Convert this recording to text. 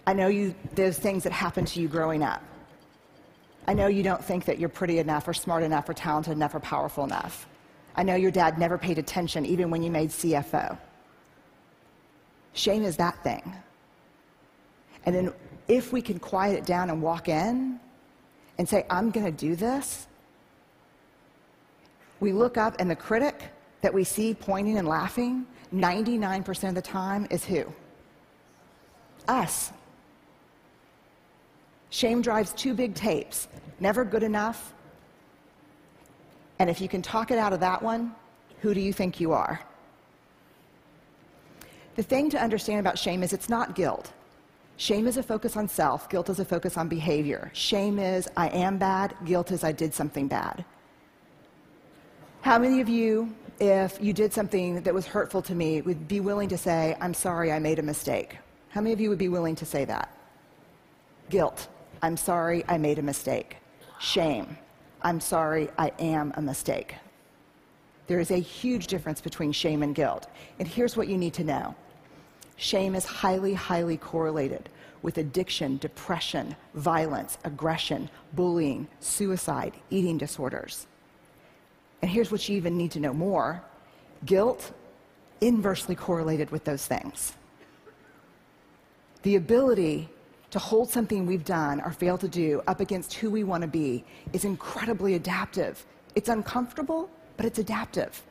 I know those things that happened to you growing up. I know you don't think that you're pretty enough or smart enough or talented enough or powerful enough. I know your dad never paid attention even when you made CFO. Shame is that thing. And then if we can quiet it down and walk in and say, I'm going to do this, we look up and the critic that we see pointing and laughing, 99% of the time is who? Us. Shame drives two big tapes, never good enough, and if you can talk it out of that one, who do you think you are? The thing to understand about shame is it's not guilt. Shame is a focus on self, guilt is a focus on behavior. Shame is I am bad, guilt is I did something bad. How many of you, if you did something that was hurtful to me, would be willing to say, I'm sorry, I made a mistake? How many of you would be willing to say that? Guilt, I'm sorry, I made a mistake. Shame, I'm sorry, I am a mistake. There is a huge difference between shame and guilt. And here's what you need to know. Shame is highly, highly correlated with addiction, depression, violence, aggression, bullying, suicide, eating disorders. And here's what you even need to know more. Guilt, inversely correlated with those things. The ability to hold something we've done or failed to do up against who we want to be is incredibly adaptive. It's uncomfortable, but it's adaptive.